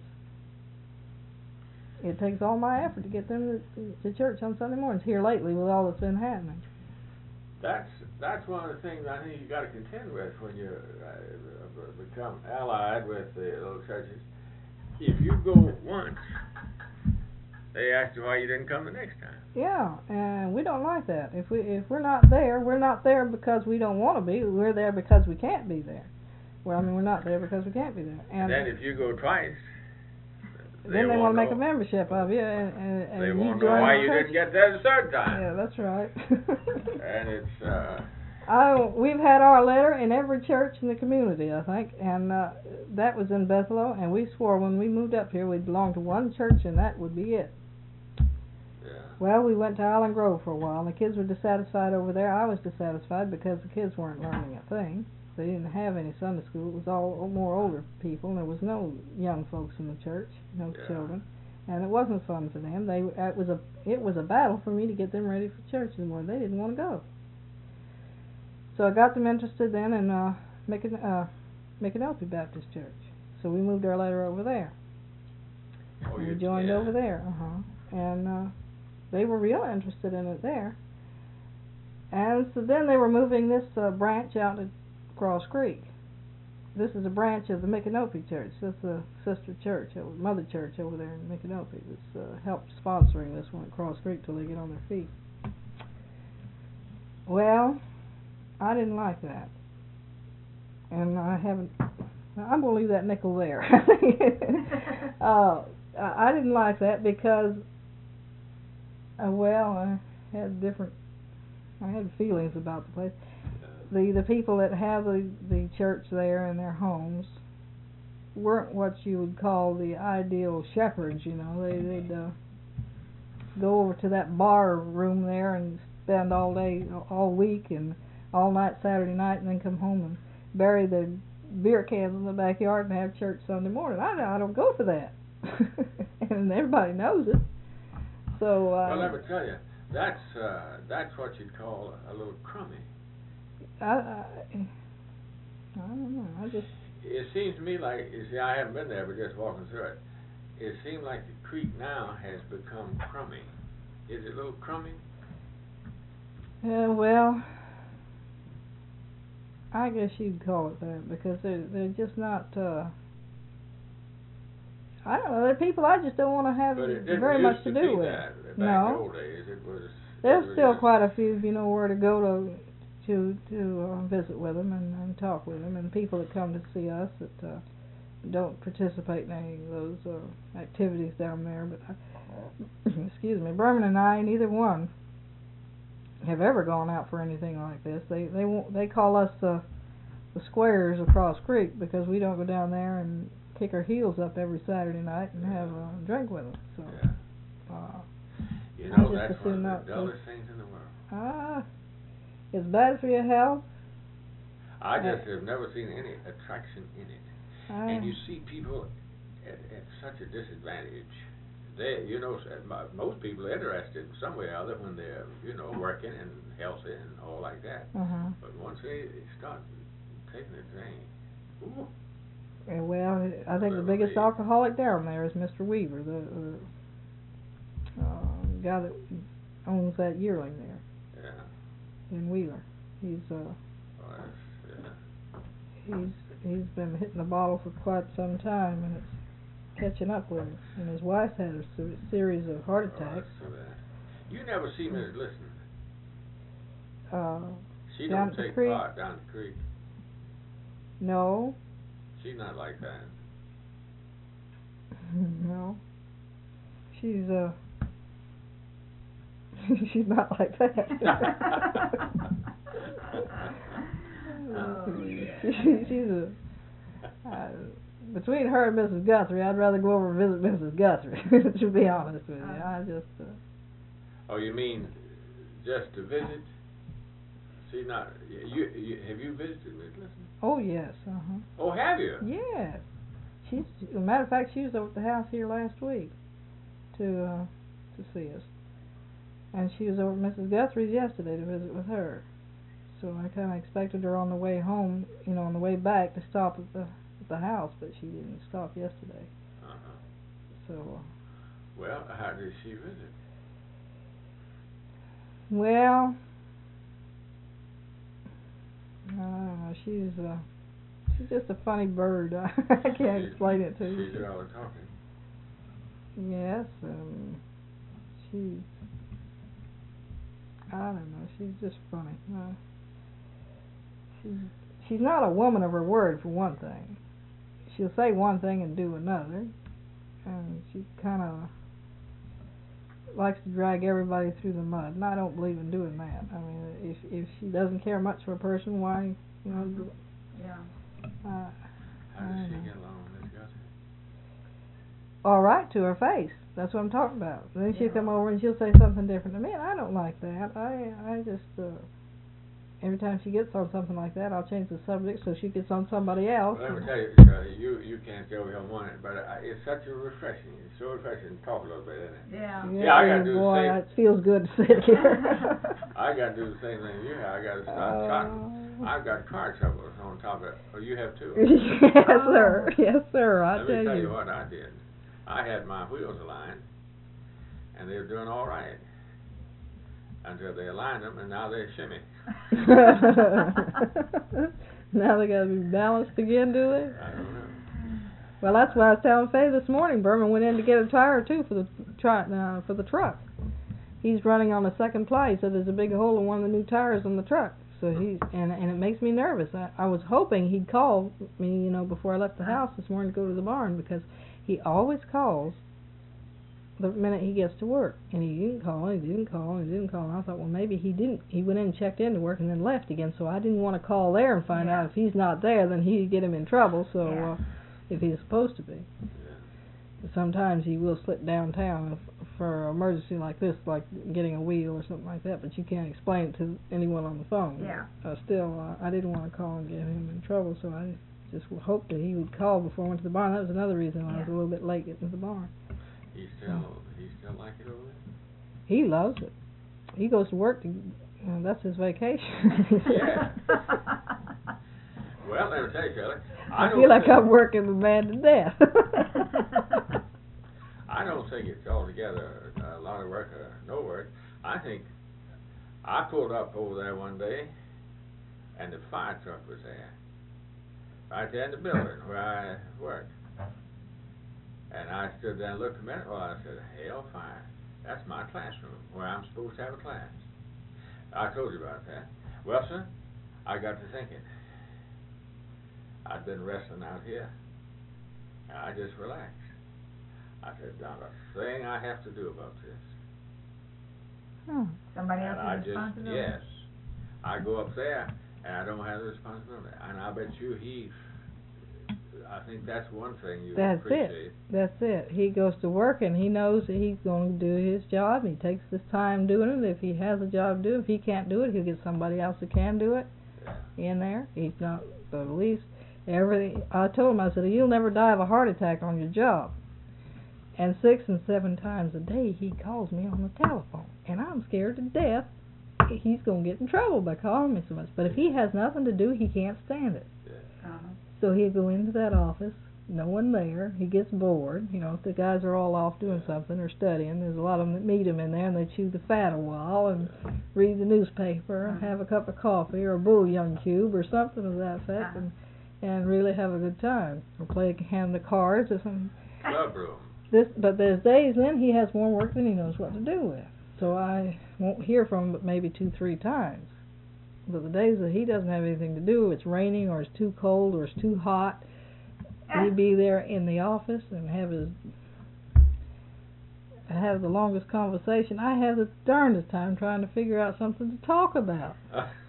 C: It takes all my effort to get them to church on Sunday mornings here lately with all that's been happening.
D: That's one of the things I think you got to contend with when you become allied with the little churches. If you go once, they ask you why you didn't come the next time.
C: Yeah, and we don't like that. If we're not there, we're not there because we don't want to be. We're there because we can't be there. Well, I mean, we're not there because we can't be there.
D: And then if you go twice,
C: then they want to make a membership of you, and
D: they
C: you
D: won't know
C: join
D: why
C: the
D: you
C: church.
D: didn't get there the third time.
C: Yeah, that's right.
D: And it's
C: we've had our letter in every church in the community, I think, and that was in Bethelo, and we swore when we moved up here we'd belong to one church, and that would be it.
D: Yeah.
C: Well, we went to Island Grove for a while, and the kids were dissatisfied over there. I was dissatisfied because the kids weren't learning a thing. They didn't have any Sunday school. It was all more older people, and there was no young folks in the church, no children, and it wasn't fun for them. It was a battle for me to get them ready for church in the morning. They didn't want to go. So I got them interested then in Micanopy Baptist Church. So we moved our letter over there.
D: Oh,
C: We joined over there, and they were real interested in it there. And so then they were moving this branch out to Cross Creek. This is a branch of the Micanopy Church. This is a sister church, mother church over there in Micanopy that's helped sponsoring this one at Cross Creek till they get on their feet. Well, I didn't like that, and I haven't. I'm going to leave that nickel there. I didn't like that because, I had feelings about the place. The people that have the church there in their homes weren't what you would call the ideal shepherds. You know, they'd go over to that bar room there and spend all day, all week, and all night Saturday night, and then come home and bury the beer cans in the backyard and have church Sunday morning. I don't go for that, and everybody knows it. So
D: well, let me tell you, that's what you'd call a little crummy.
C: I don't know.
D: It seems to me like, you see, I haven't been there, but just walking through it. It seems like the creek now has become crummy. Is it a little crummy?
C: Well, I guess you'd call it that, because they're just not. I don't know. They're people I just don't want to have very much to do with.
D: Back in
C: No.
D: the old days, it was.
C: There's still quite a few, if you know where to go to visit with them and talk with them, and people that come to see us that don't participate in any of those activities down there. But excuse me, Berman and I, neither one have ever gone out for anything like this. They call us the squares across creek because we don't go down there and kick our heels up every Saturday night and have a drink with them. So,
D: you
C: I
D: know,
C: just
D: that's
C: assume
D: one of
C: not
D: the
C: to.
D: dullest things in the world.
C: It's bad for your health.
D: I just have never seen any attraction in it. And you see people at such a disadvantage. They, you know, most people are interested some way or other when they're, you know, working and healthy and all like that. But once they start taking a drink, ooh.
C: Well, I think the biggest alcoholic down there is Mr. Weaver, the guy that owns that yearling there.
D: Yeah.
C: In Wheeler. He's been hitting the bottle for quite some time, and it's catching up with him. And his wife had a series of heart attacks.
D: You never see me listen. She
C: down
D: don't take
C: creek.
D: part down the creek.
C: No.
D: She's not like that.
C: No. She's she's not like that. She's between her and Mrs. Guthrie, I'd rather go over and visit Mrs. Guthrie, to be honest with you. I just...
D: Oh, you mean just to visit? She's not... have you visited Miss Listen?
C: Oh, yes,
D: Oh, have you?
C: Yes. As a matter of fact, she was over at the house here last week to see us. And she was over at Mrs. Guthrie's yesterday to visit with her. So I kind of expected her on the way home, you know, on the way back to stop at the house, but she didn't stop yesterday. So.
D: Well, how did she visit?
C: Well, I don't know. She's just a funny bird. I can't explain it to you.
D: She's all talking.
C: Yes, I don't know. She's just funny. She's not a woman of her word, for one thing. She'll say one thing and do another, and she kind of likes to drag everybody through the mud, and I don't believe in doing that. I mean, if she doesn't care much for a person, why, you know?
B: Yeah.
D: How does she get along with Miss Guthrie?
C: All right, to her face. That's what I'm talking about. Then she'll come over and she'll say something different to me, and I don't like that. I just every time she gets on something like that, I'll change the subject so she gets on somebody else.
D: Well, let me tell you, you can't go here one, but it's such a refreshing. It's so refreshing to talk a little bit, isn't it?
B: Yeah.
D: Yeah, I got to do the same.
C: It feels good to sit here.
D: I got to do the same thing you have. I got to start trotting. I've got car troubles on top of it. Oh, you have too?
C: Yes, sir. Yes, sir.
D: Let me tell you what I did. I had my wheels aligned, and they were doing all right until they aligned them, and now they shimmy.
C: Now they got to be balanced again, do they?
D: I don't know.
C: Well, that's what I was telling Faye this morning. Berman went in to get a tire too for the truck. He's running on the second ply. He said there's a big hole in one of the new tires on the truck. So and it makes me nervous. I was hoping he'd call me, you know, before I left the house this morning to go to the barn, because he always calls the minute he gets to work, and he didn't call, and he didn't call, and he didn't call, and I thought, well, maybe he didn't. He went in and checked into work and then left again, so I didn't want to call there and find out if he's not there, then he'd get him in trouble, so if he's supposed to be. Sometimes he will slip downtown for an emergency like this, like getting a wheel or something like that, but you can't explain it to anyone on the phone. Still, I didn't want to call and get him in trouble, so I just hoped that he would call before I went to the barn. That was another reason I was a little bit late getting to the barn.
D: He still like it over there?
C: He loves it. He goes to work that's his vacation.
D: Yeah. Well, let me tell you, Shelley,
C: I feel like I'm working the man to death.
D: I don't think it's altogether a lot of work or no work. I think I pulled up over there one day, and the fire truck was there, right there in the building where I worked. And I stood there and looked a minute while I said, hell, fire. That's my classroom where I'm supposed to have a class. I told you about that. Well, sir, I got to thinking. I'd been wrestling out here, and I just relaxed. I said, not a thing I have to do about this.
C: Huh.
B: Somebody
D: And I
B: else's
D: just,
B: responsibility?
D: yes. I go up there and I don't have the responsibility. And I bet you I think that's one thing you
C: That's
D: appreciate.
C: it. That's it. He goes to work and he knows that he's going to do his job. He takes his time doing it. If he has a job to do, if he can't do it, he'll get somebody else who can do it in there. He's not, but at least everything. I told him, I said, you'll never die of a heart attack on your job. And 6 and 7 times a day he calls me on the telephone, and I'm scared to death he's going to get in trouble by calling me so much. But if he has nothing to do, he can't stand it.
B: Uh-huh.
C: So he'll go into that office, no one there. He gets bored. You know, if the guys are all off doing something or studying, there's a lot of them that meet him in there, and they chew the fat a while and read the newspaper and have a cup of coffee or a bouillon cube or something of that effect, and really have a good time or play a hand of cards or something.
D: Club room.
C: But there's days then he has more work than he knows what to do with. So I won't hear from him but maybe 2-3 times. But the days that he doesn't have anything to do, it's raining or it's too cold or it's too hot, he'd be there in the office and have the longest conversation. I have the darndest time trying to figure out something to talk about.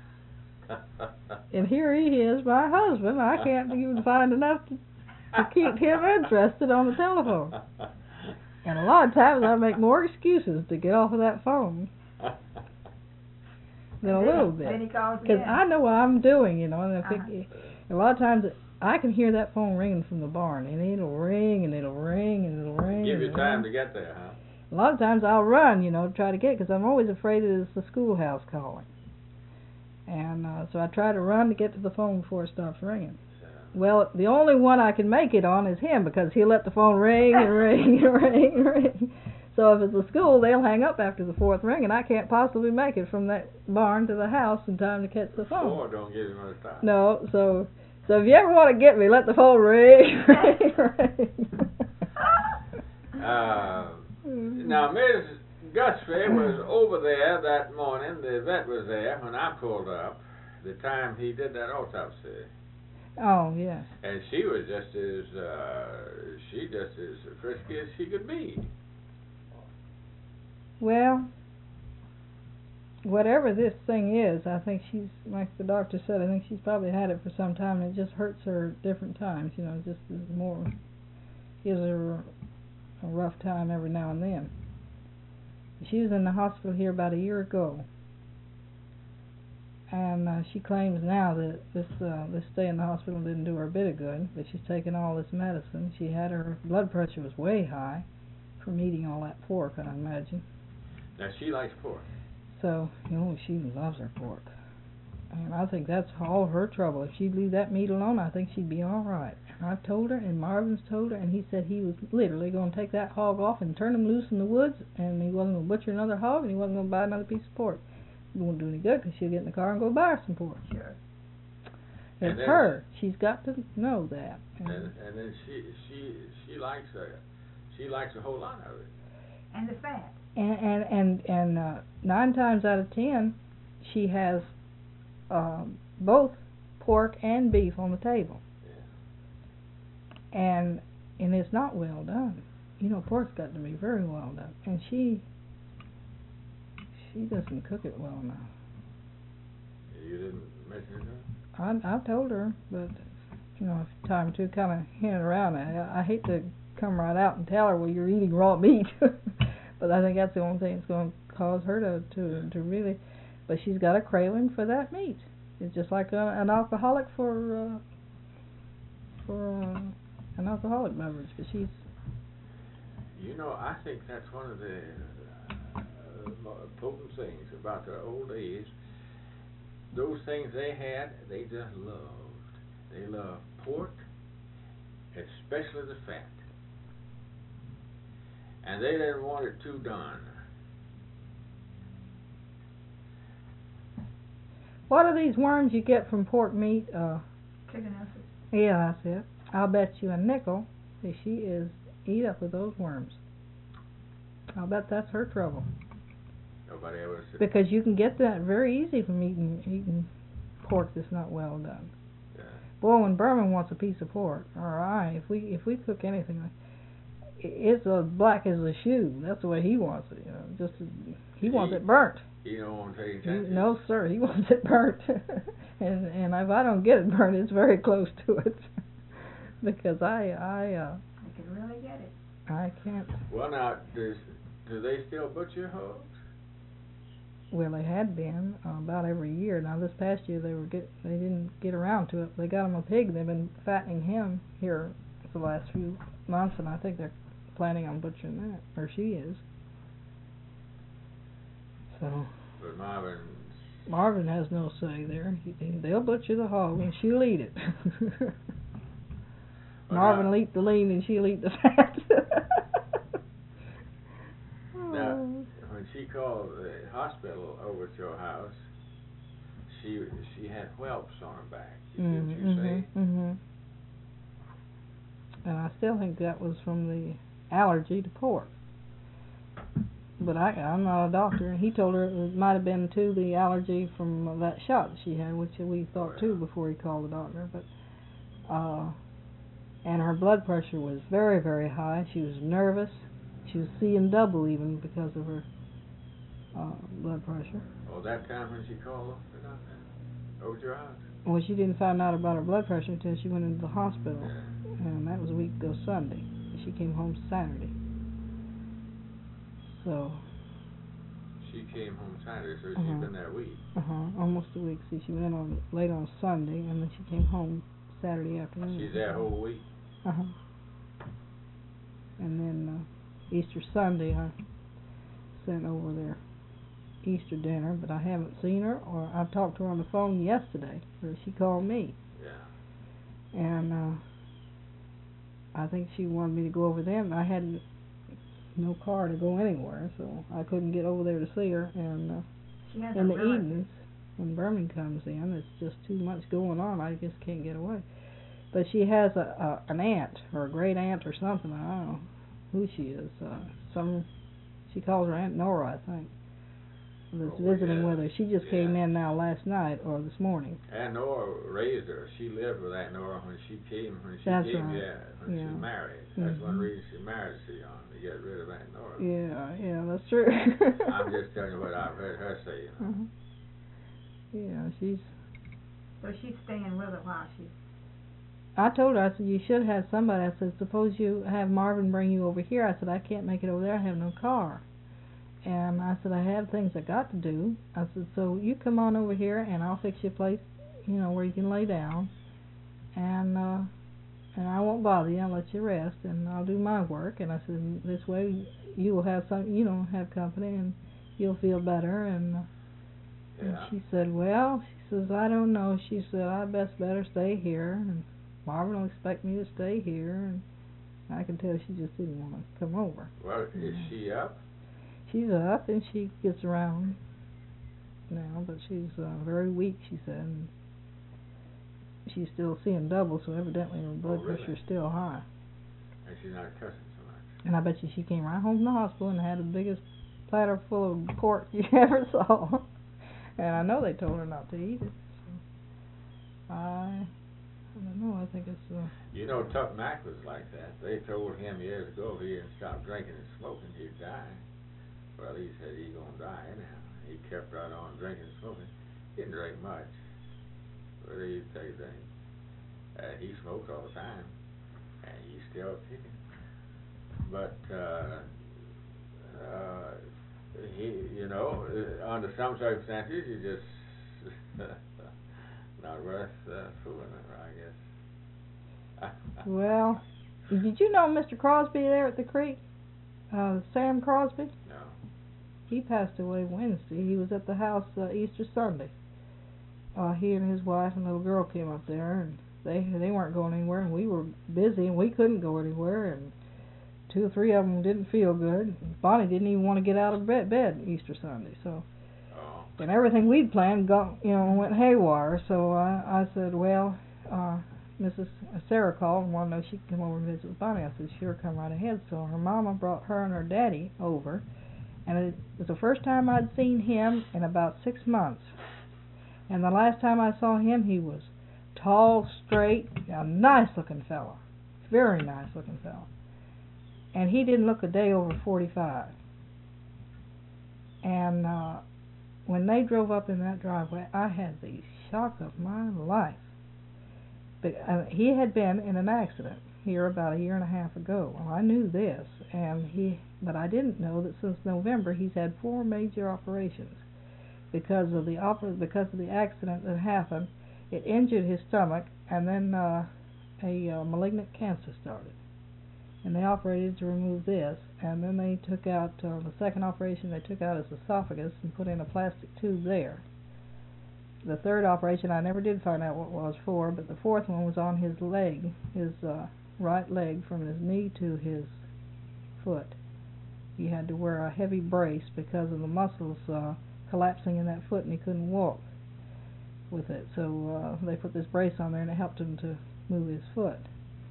C: And here he is, my husband. I can't even find enough to keep him interested on the telephone. And a lot of times I make more excuses to get off of that phone than a little bit.
B: Then he calls
C: Because
B: again.
C: I know what I'm doing, you know, and I think a lot of times I can hear that phone ringing from the barn, and it'll ring, and it'll ring, and it'll ring.
D: Give you time to get there, huh?
C: A lot of times I'll run, you know, to try to get it, because I'm always afraid it's the schoolhouse calling. And so I try to run to get to the phone before it stops ringing. Well, the only one I can make it on is him, because he'll let the phone ring and ring and ring and ring. So if it's a school, they'll hang up after the 4th ring, and I can't possibly make it from that barn to the house in time to catch the phone.
D: 4 don't give you much time.
C: No, so if you ever want to get me, let the phone ring, ring, ring.
D: Now, Ms. Guthrie was over there that morning. The vet was there when I pulled up, the time he did that autopsy.
C: Oh, yes.
D: And she was just as frisky as she could be.
C: Well, whatever this thing is, I think she's, like the doctor said, I think she's probably had it for some time, and it just hurts her at different times, you know, just is more, gives her a rough time every now and then. She was in the hospital here about a year ago, and she claims now that this stay in the hospital didn't do her a bit of good, but she's taken all this medicine. She had her blood pressure was way high from eating all that pork, I imagine.
D: Now, she likes pork.
C: So, you know, she loves her pork. And I think that's all her trouble. If she'd leave that meat alone, I think she'd be all right. And I've told her, and Marvin's told her, and he said he was literally going to take that hog off and turn him loose in the woods, and he wasn't going to butcher another hog, and he wasn't going to buy another piece of pork. It won't do any good, because she'll get in the car and go buy her some pork.
B: Sure.
C: It's her. She's got to know that.
D: And then she likes a whole lot of it.
B: And the fat.
C: And 9 times out of 10, she has both pork and beef on the table.
D: Yeah.
C: And it's not well done. You know, pork's got to be very well done. And she doesn't cook it well enough.
D: You didn't mention it?
C: I told her, but you know, a time or two kind of hinted around. I hate to come right out and tell her, well, you're eating raw meat. But I think that's the only thing that's going to cause her to really. But she's got a craving for that meat. It's just like an alcoholic for an alcoholic beverage. But she's.
D: You know, I think that's one of the potent things about the old days. Those things they had, they just loved. They loved pork, especially the fat. And they didn't want it too done.
C: What are these worms you get from pork meat?
B: Chicken noses.
C: Yeah, that's it. I'll bet you a nickel that she is eat up with those worms. I'll bet that's her trouble.
D: Nobody ever said.
C: Because you can get that very easy from eating pork that's not well done.
D: Yeah.
C: Boy, when Berman wants a piece of pork, or if we cook anything, it's as black as a shoe. That's the way he wants it. You know, he wants it burnt.
D: You don't want to take chances?
C: No, sir. He wants it burnt, and if I don't get it burnt, it's very close to it, because I
B: can really get it.
C: I can't.
D: Well, now, do they still butcher hogs?
C: Well, they had been about every year. Now this past year they didn't get around to it. They got him a pig. They've been fattening him here for the last few months, and I think they're planning on butchering that, or she is. So.
D: But
C: Marvin has no say there. They'll butcher the hog and she'll eat it. Marvin will eat the lean and she'll eat the fat.
D: Now, when she called the hospital over at your house, she had whelps on her back. Did you say?
C: Mm-hmm. And I still think that was from the allergy to pork. But I'm not a doctor, and he told her it might have been to the allergy from that shot she had, which we thought too before he called the doctor. But and her blood pressure was very, very high. She was nervous. She was seeing double even because of her blood pressure.
D: Oh, that time when she called the doctor over at your house?
C: Well, she didn't find out about her blood pressure until she went into the hospital, and that was a week ago Sunday. She came home Saturday. So.
D: She came home Saturday, so she's been there a week.
C: Almost a week. See, she went on late on Sunday, and then she came home Saturday afternoon.
D: She's there a whole week.
C: And then Easter Sunday, I sent over their Easter dinner, but I haven't seen her, or I talked to her on the phone yesterday, or she called me.
D: Yeah.
C: And I think she wanted me to go over there, and I had no car to go anywhere, so I couldn't get over there to see her. And in the evenings, when Berman comes in, it's just too much going on. I just can't get away. But she has an aunt, or a great aunt, or something. I don't know who she is. She calls her Aunt Nora, I think. That's visiting with her. She just came in now last night or this morning.
D: Aunt Nora raised her. She lived with Aunt Nora when she came. When she married. That's one reason she married Sion, to get rid of Aunt Nora.
C: Yeah, that's true.
D: I'm just telling you what I've heard her say. You know.
C: Yeah, she's.
B: So she's staying with her while she's.
C: I told her, I said, you should have somebody. I said, suppose you have Marvin bring you over here. I said, I can't make it over there. I have no car. And I said, I have things I got to do. I said, so you come on over here and I'll fix you a place, where you can lay down. And I won't bother you. I'll let you rest and I'll do my work. And I said, this way you will have have company and you'll feel better. And she said, well, she says, I don't know. She said, I better stay here. And Marvin will expect me to stay here. And I can tell she just didn't want to come over.
D: Well, is she up?
C: She's up and she gets around now, but she's very weak, she said. And she's still seeing double, so evidently her blood pressure is still high.
D: And she's not cussing so much.
C: And I bet you she came right home from the hospital and had the biggest platter full of pork you ever saw. And I know they told her not to eat it. So I don't know, I think it's...
D: Tuck Mack was like that. They told him years ago if he didn't stop drinking and smoking, he'd die. Well, he said he's going to die anyhow. He kept right on drinking and smoking. He didn't drink much. But he'd take things. He smoked all the time. And he's still kicking. But, under some circumstances, you just not worth fooling her, I guess.
C: Well, did you know Mr. Crosby there at the creek? Sam Crosby?
D: No.
C: He passed away Wednesday. He was at the house Easter Sunday. He and his wife and little girl came up there, and they weren't going anywhere, and we were busy, and we couldn't go anywhere, and 2 or 3 of them didn't feel good. Bonnie didn't even want to get out of bed Easter Sunday, so. And everything we'd planned went haywire, so I said, well, Mrs. Sarah called and wanted to know if she could come over and visit with Bonnie. I said, sure, come right ahead. So her mama brought her and her daddy over, and it was the first time I'd seen him in about 6 months. And the last time I saw him, he was tall, straight, a nice-looking fella. Very nice-looking fella. and he didn't look a day over 45. And when they drove up in that driveway, I had the shock of my life. But, he had been in an accident here about a year and a half ago. Well, I knew this, but I didn't know that since November he's had 4 major operations because of the accident that happened. It injured his stomach, and then a malignant cancer started. And they operated to remove this, and then they took out the second operation. They took out his esophagus and put in a plastic tube there. The third operation I never did find out what it was for, but the fourth one was on his leg, his right leg, from his knee to his foot. He had to wear a heavy brace because of the muscles collapsing in that foot, and he couldn't walk with it. So they put this brace on there, and it helped him to move his foot.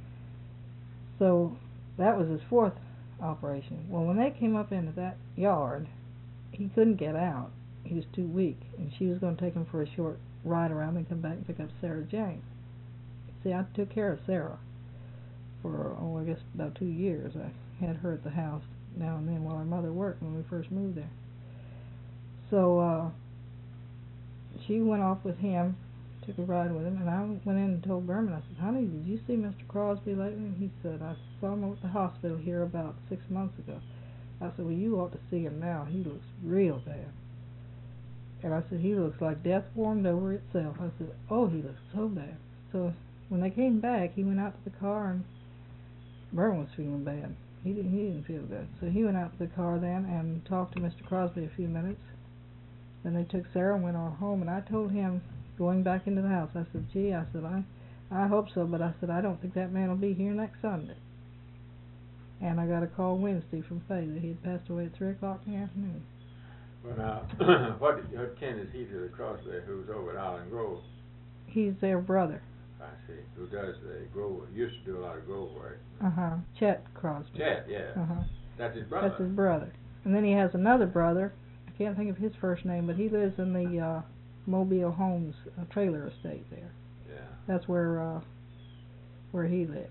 C: So that was his fourth operation. Well, when they came up into that yard, he couldn't get out. He was too weak, and she was going to take him for a short ride around and come back and pick up Sarah Jane. See, I took care of Sarah for, I guess about 2 years. I had her at the house now and then while her mother worked when we first moved there. So she went off with him, took a ride with him, and I went in and told Berman, I said, honey, did you see Mr. Crosby lately? And he said, I saw him at the hospital here about 6 months ago. I said, well, you ought to see him now. He looks real bad. And I said, he looks like death warmed over itself. I said, oh, he looks so bad. So when they came back, he went out to the car, and Berman was feeling bad. He didn't feel good. So he went out to the car then and talked to Mr. Crosby a few minutes. Then they took Sarah and went on home, and I told him, going back into the house, I said, gee, I said, I hope so, but I said, I don't think that man will be here next Sunday. And I got a call Wednesday from Faye that he had passed away at 3 o'clock in the afternoon.
D: Well, now, what kin is he to the Crosby who's over at Island Grove?
C: He's their brother.
D: I see. Who does the Grove, used to do a lot of Grove work.
C: Chet Crosby.
D: Chet, yeah. That's his brother.
C: That's his brother. And then he has another brother. I can't think of his first name, but he lives in the Mobile Homes trailer estate there.
D: Yeah.
C: That's where he lived.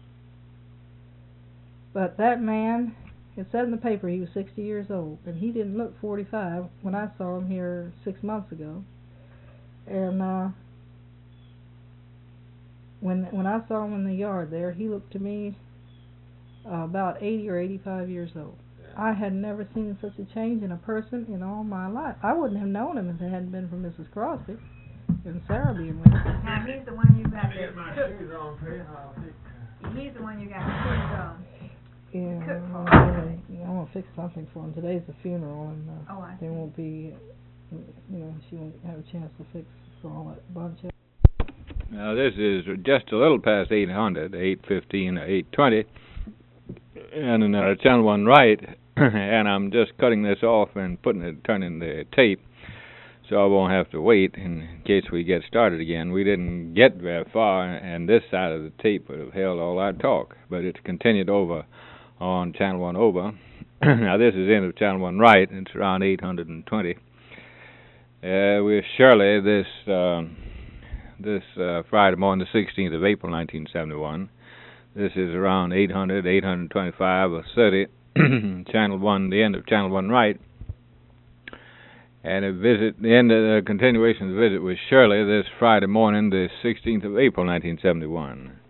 C: But that man, it said in the paper he was 60 years old, and he didn't look 45 when I saw him here 6 months ago. And when I saw him in the yard there, he looked to me about 80 or 85 years old. Yeah. I had never seen such a change in a person in all my life. I wouldn't have known him if it hadn't been for Mrs. Crosby and Sarah being with him.
B: Now he's the one you got
D: Get my shoes on, Fred, and I'll fix.
B: He's the one you got to put
C: Yeah,
B: cook for
C: I'm gonna fix something for him. Today's the funeral, and there won't be, she won't have a chance to fix for all that bunch of.
A: Now this is just a little past 800, 8:15, 8:20, and channel 1 right, and I'm just cutting this off and turning the tape, so I won't have to wait in case we get started again. We didn't get very far, and this side of the tape would have held all our talk, but it's continued over on channel 1 over. Now this is the end of channel 1 right. It's around 820. With Shirley this Friday morning, the 16th of April, 1971. This is around 800, 825 or 30. Channel 1, the end of channel 1 right. And the continuation of the visit with Shirley this Friday morning, the 16th of April, 1971.